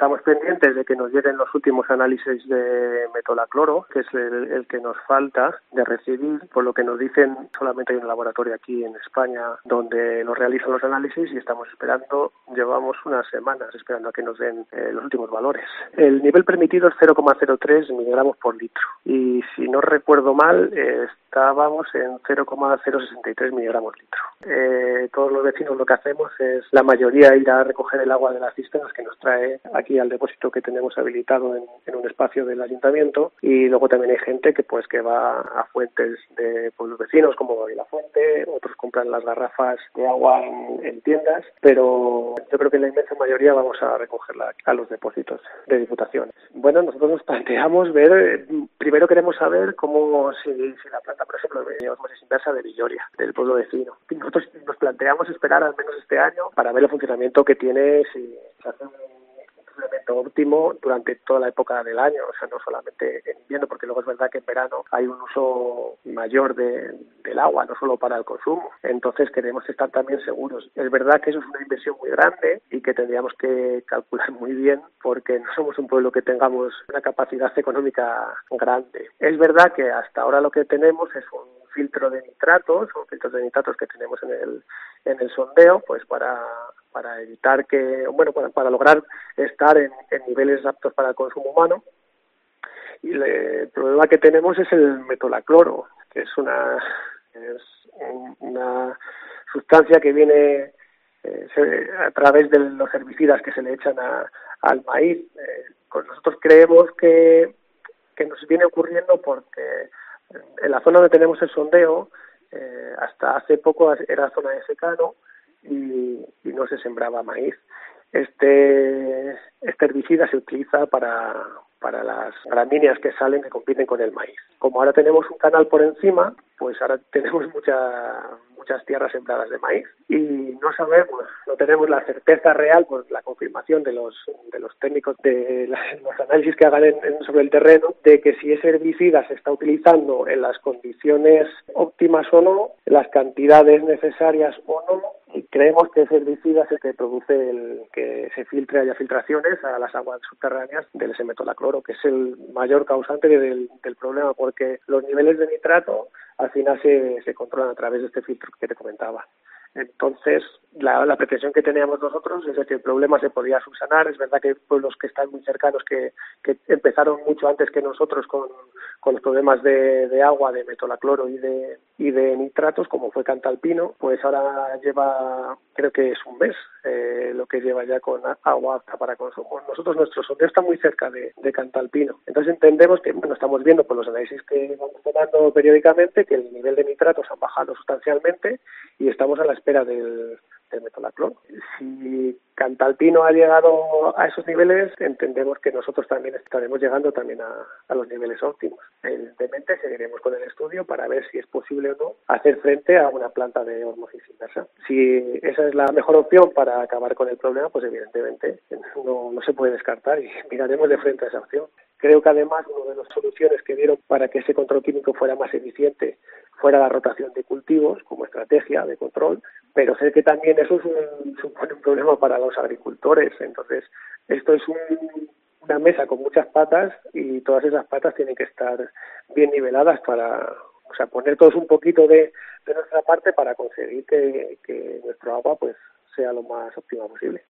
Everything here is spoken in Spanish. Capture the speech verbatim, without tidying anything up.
Estamos pendientes de que nos lleguen los últimos análisis de metolacloro, que es el, el que nos falta de recibir, por lo que nos dicen solamente hay un laboratorio aquí en España donde nos realizan los análisis y estamos esperando, llevamos unas semanas esperando a que nos den eh, los últimos valores. El nivel permitido es cero coma cero tres miligramos por litro y si no recuerdo mal eh, estábamos en cero coma cero sesenta y tres miligramos litro. Eh, todos los vecinos lo que hacemos es la mayoría ir a recoger el agua de las cisternas que nos trae aquí al depósito que tenemos habilitado en, en un espacio del ayuntamiento, y luego también hay gente que pues que va a fuentes de pueblos vecinos como la Fuente, otros compran las garrafas de agua en, en tiendas, pero yo creo que la inmensa mayoría vamos a recogerla a los depósitos de diputaciones. Bueno, nosotros nos planteamos ver, primero queremos saber cómo si, si la planta, por ejemplo, de osmosis inversa de Villoria, del pueblo vecino. Y nosotros nos planteamos esperar al menos este año para ver el funcionamiento que tiene, si se hace un funcionamiento óptimo durante toda la época del año, o sea, no solamente en invierno, porque luego es verdad que en verano hay un uso mayor de, del agua, no solo para el consumo. Entonces queremos estar también seguros. Es verdad que eso es una inversión muy grande y que tendríamos que calcular muy bien, porque no somos un pueblo que tengamos una capacidad económica grande. Es verdad que hasta ahora lo que tenemos es un filtro de nitratos, o filtros de nitratos que tenemos en el en el sondeo, pues para para evitar que, bueno, para, para lograr estar en, en niveles aptos para el consumo humano. Y le, el problema que tenemos es el metolacloro, que es una es una sustancia que viene eh, se, a través de los herbicidas que se le echan a, al maíz. Eh, pues nosotros creemos que que nos viene ocurriendo porque en la zona donde tenemos el sondeo, eh, hasta hace poco era zona de secano y, y no se sembraba maíz. Este, este herbicida se utiliza para, para las gramíneas que salen que compiten con el maíz. Como ahora tenemos un canal por encima, pues ahora tenemos mucha, muchas tierras sembradas de maíz y no sabemos, no tenemos la certeza real, pues la confirmación de los de los técnicos de la, los análisis que hagan en, en, sobre el terreno, de que si ese herbicida se está utilizando en las condiciones óptimas o no, las cantidades necesarias o no. Y creemos que ese herbicida es el que produce el que se filtre, haya filtraciones a las aguas subterráneas del ese metolacloro, que es el mayor causante del, del problema, porque los niveles de nitrato al final se, se controlan a través de este filtro que te comentaba. Entonces, la, la pretensión que teníamos nosotros es de que el problema se podía subsanar. Es verdad que hay pueblos que están muy cercanos que, que empezaron mucho antes que nosotros con, con los problemas de, de agua, de metolacloro y de, y de nitratos, como fue Cantalpino. Pues ahora lleva, creo que es un mes, eh, lo que lleva ya con agua apta para consumo. Nosotros, nuestro sondeo está muy cerca de, de Cantalpino. Entonces entendemos que, bueno, estamos viendo por los análisis que vamos tomando periódicamente que el nivel de nitratos ha bajado sustancialmente y estamos a la espera del, del metolacloro. Si Cantalpino ha llegado a esos niveles, entendemos que nosotros también estaremos llegando también a, a los niveles óptimos. Evidentemente seguiremos con el estudio para ver si es posible o no hacer frente a una planta de osmosis inversa. Si esa es la mejor opción para acabar con el problema, pues evidentemente no, no se puede descartar y miraremos de frente a esa opción. Creo que además una de las soluciones que dieron para que ese control químico fuera más eficiente fuera la rotación de cultivos como estrategia de control, pero sé que también eso es un, supone un problema para los agricultores. Entonces, esto es un, una mesa con muchas patas y todas esas patas tienen que estar bien niveladas para, o sea, poner todos un poquito de, de nuestra parte para conseguir que, que nuestro agua pues sea lo más óptima posible.